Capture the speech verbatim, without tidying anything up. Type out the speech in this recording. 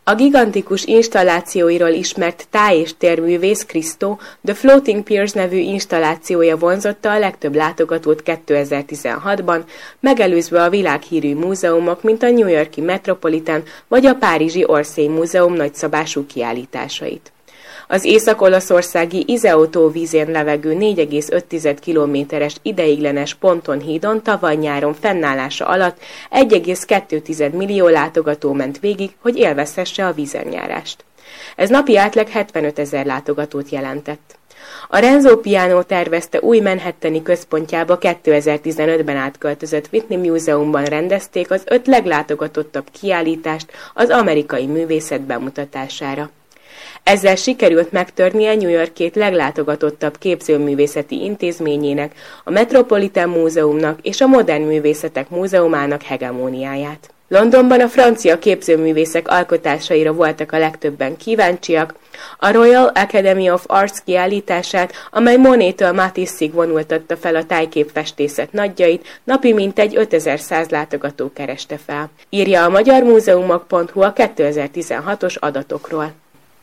A gigantikus installációiról ismert táj- és térművész Christo The Floating Piers nevű installációja vonzotta a legtöbb látogatót kétezer-tizenhatban, megelőzve a világhírű múzeumok, mint a New York-i Metropolitan vagy a párizsi Orsay Múzeum nagyszabású kiállításait. Az észak-olaszországi Iseo tó vízén levegő négy egész öt kilométeres ideiglenes pontonhídon tavaly nyáron fennállása alatt egy egész kettő millió látogató ment végig, hogy élvezhesse a vízenjárást. Ez napi átlag hetvenötezer látogatót jelentett. A Renzo Piano tervezte új manhattani központjába kétezer-tizenötben átköltözött Whitney Múzeumban rendezték az öt leglátogatottabb kiállítást az amerikai művészet bemutatására. Ezzel sikerült megtörnie New York két leglátogatottabb képzőművészeti intézményének, a Metropolitan Múzeumnak és a Modern Művészetek Múzeumának hegemóniáját. Londonban a francia képzőművészek alkotásaira voltak a legtöbben kíváncsiak, a Royal Academy of Arts kiállítását, amely Monet-től Matisse-ig vonultatta fel a tájképfestészet nagyjait, napi mintegy ötezer-száz látogató kereste fel, írja a magyarmúzeumok pont hu a kétezer-tizenhatos adatokról.